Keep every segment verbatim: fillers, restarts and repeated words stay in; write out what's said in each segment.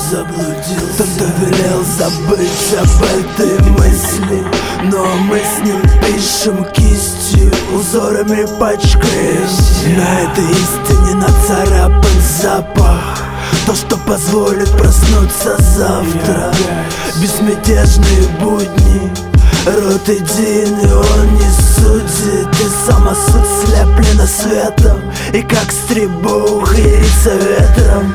заблудился. Тот, кто велел забыть об этой мысли, но мы с ним пишем кистью, узорами пачкаем. На этой истине нацарапан запах, то, что позволит проснуться завтра. Безмятежные будни, рот един, и он не судит. И сама суть слеплена светом, и как стребух ярится ветром,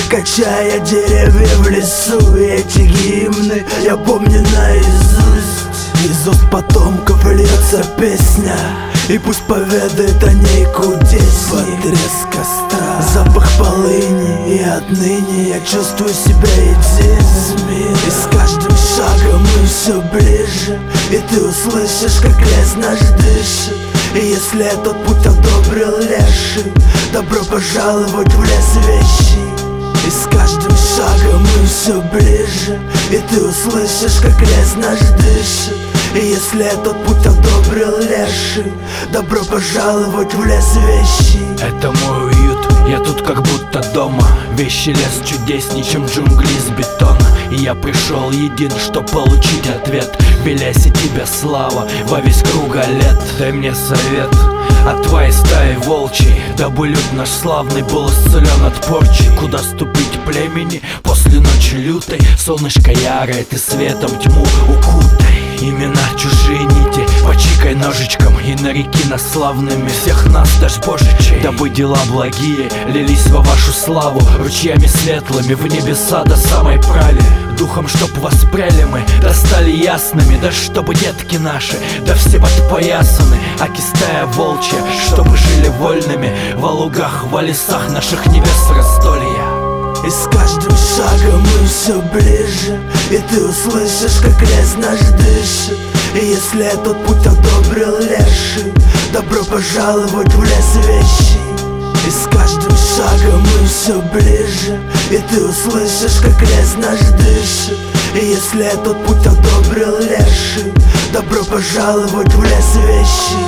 качая деревья в лесу. И эти гимны я помню наизусть. Из уст потомков льется песня, и пусть поведает о ней кудесней. Под треск костра, запах полыни, и отныне я чувствую себя един с миром. И с каждым шагом мы все ближе, и ты услышишь, как лес наш дышит. И если этот путь одобрил леший, добро пожаловать в лес вещий. И с каждым шагом мы все ближе, и ты услышишь, как лес наш дышит. И если этот путь одобрил леший, добро пожаловать в лес вещий. Это мой уют, я тут как будто дома. Вещий лес чудесней, чем джунгли из бетона. И я пришел един, чтоб получить ответ. В лесе тебя слава во весь круга лет. Дай мне совет от твоей стаи волчьей, дабы люд наш славный был исцелен от порчи. Куда ступить племени после ночи лютой? Солнышко ярое, ты светом тьму укутай. Имена чужие нити, почикай ножичком, и нареки нас славными всех нас, дашь Божичей. Дабы дела благие лились во вашу славу, ручьями светлыми в небеса до самой прави. Духом, чтоб воспряли мы, да стали ясными, да чтобы детки наши, да все подпоясаны, аки стая волчья, чтобы жили вольными во лугах, во лесах наших небес раздолья. И с каждым шагом мы все ближе, и ты услышишь, как лес наш дышит. И если этот путь одобрил леший, добро пожаловать в лес вещий. И с каждым шагом мы все ближе, и ты услышишь, как лес наш дышит. И если этот путь одобрил леший, добро пожаловать в лес вещий.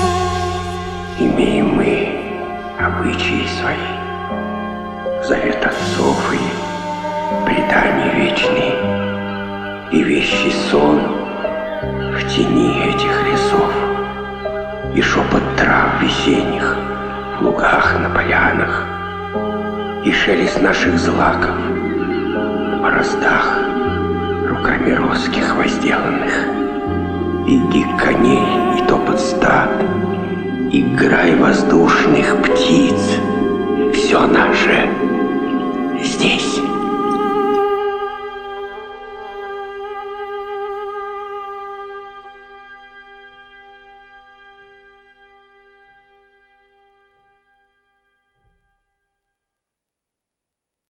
Имеем мы обычаи свои, завет отцов и предания вечные, и вещий сон в тени этих лесов, и шепот трав весенних в лугах и на полянах, и шелест наших злаков на бороздах руками русских возделанных, и гик коней, и топот стад, и грай воздушных птиц. Все наше здесь.